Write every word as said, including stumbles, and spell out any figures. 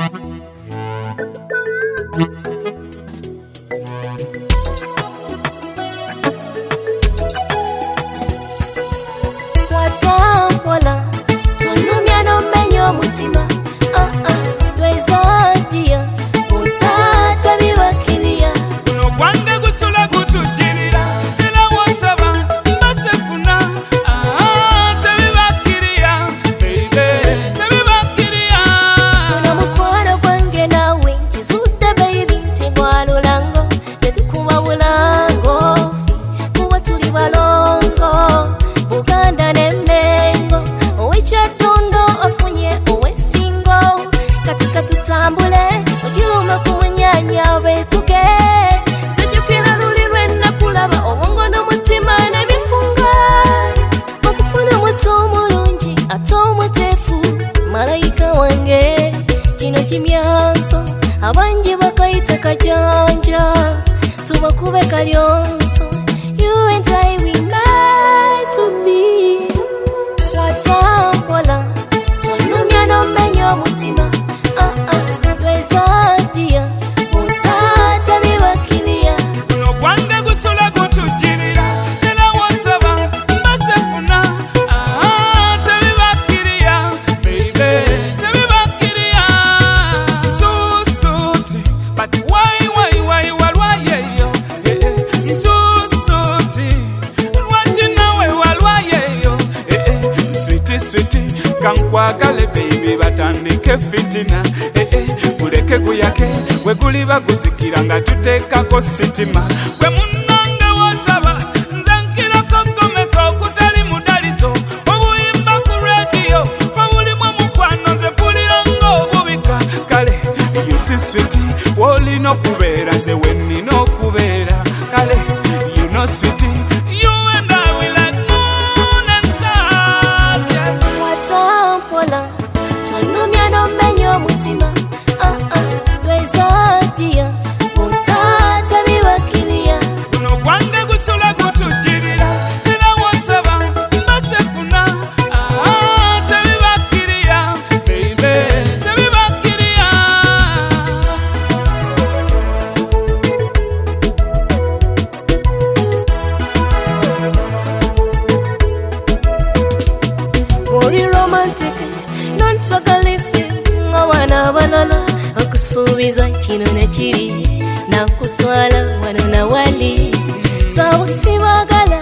Watampola tonumya no menyo mutima ah ah dweza dia utata biwakilia no kwande gusula kutujirira ila wataba mbasefuna ah tabibakiria baby tabibakiria una mukwano gwange nawe kizuda baby tingwalo lango tetukuma bulango kuba tuli balongo Buganda nemengo owekyatondo afunye owesingo katika tutambule ojiruma kunyanya betuke sejukira luli lwenna kulaba obongo n'omutima n'ebikunga okufuna muto omulungi ate omuteefu malayika wange kino kimyanso abangi bakayita kajanja tubakube kalyonso you and I we meant to be watampola tonumya no menyo mutima ah ah dweza dia utata biwakilia no kwande gusula kutujirira ila wataba mbasefuna ah tabibakiria baby tabibakiria susuti but why why why walwaye yo eh eh susuti walwaje nawe walwaye yo eh eh sweetie sweetie kankwagale baby batandike fitina eh eh kuleke kuyake we kuliba kuzikira nga tutekako sitima gwe munonga wataba nzankira kokomeso kutali mudalizo obuyimba ku radio obulimu mukwano nze pulira ng'obubika kale you see sweetie wolina okubeera nze wennina okubeera kale you know sweetie you and I we like moon and stars yeah. watampola tonumya no menyo mutima ah ah dweza dia utata biwakilia no kwande gusula kutujirira ila wataba mbasefuna ah tabibakiria baby tabibakiria Muri romantic non-twagale feel ngawana banana akusubiza kino nekiri nakutwala wana na wali sawa sibagala